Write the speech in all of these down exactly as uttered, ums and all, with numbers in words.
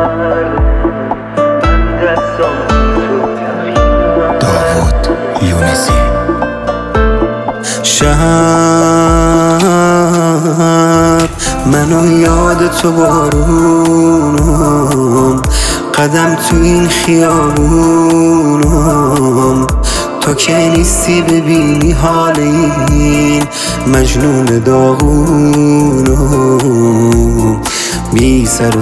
داوود یونسی. شب منو یاد تو بارونم، قدم تو این خیابونم، تو که نیستی ببینی حال این مجنون داغونم، بی سر و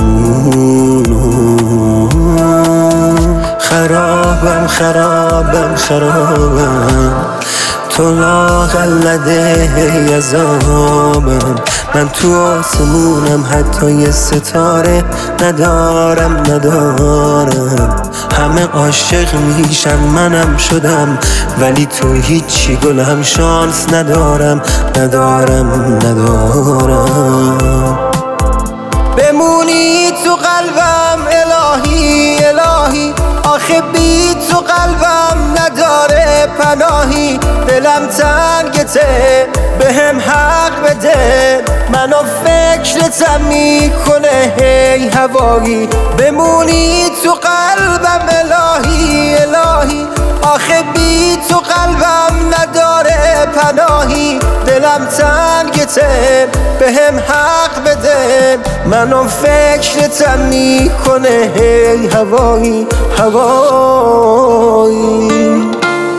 سامونم. خرابم خرابم خرابم، تو لاغلده عذابم، من تو آسمونم حتی یه ستاره ندارم ندارم. همه عاشق میشن منم شدم، ولی تو هیچی گلم شانس ندارم ندارم ندارم. بمونی تو قلبم الهی الهی، آخه بی تو قلبم نداره پناهی. دلم تنگته بهم حق بده، منو فکرتم میکنه هی هوایی. بمونی تو قلبم الهی الهی، آخه بی تو قلبم نداره پناهی. دلم تنگته بهم حق بده، منو فکرتم میکنه هی هوایی هوایی.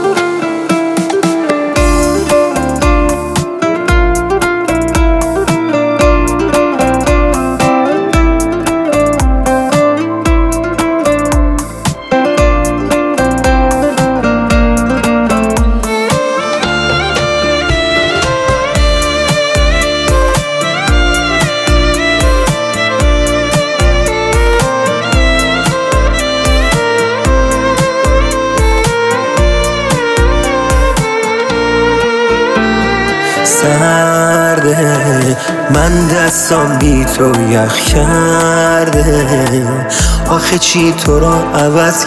سرده من دستام بی تو یخ کرده، آخه چی تو را عوض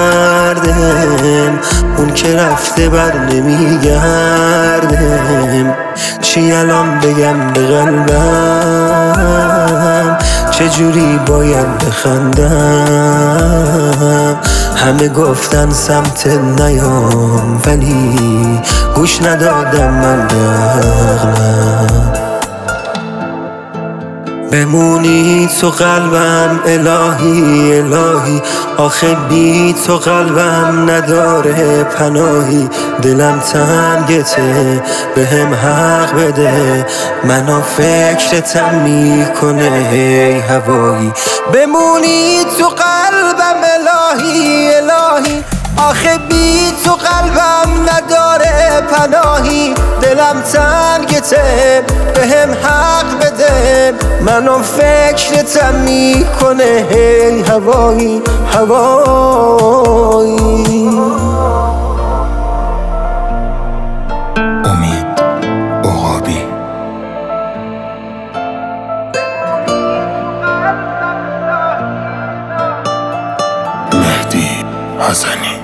کردم، اون که رفته بر نمیگردم. چی الان بگم به قلبم، چجوری باید بخندم. همه گفتن سمت نیام، ولی گوش ندادم من به عقلم. بمونی تو قلبم الهی الهی، آخه بی تو قلبم نداره پناهی. دلم تنگته بهم حق بده، منو فکرتم میکنه هی هوایی. بمونی تو قلبم الهی الهی، آخه بی تو قلبم نداره پناهی. دلم تنگته بهم حق بده، منو فکرتم میکنه هی هوایی هوایی. امید عقابی. مهدی حسنی.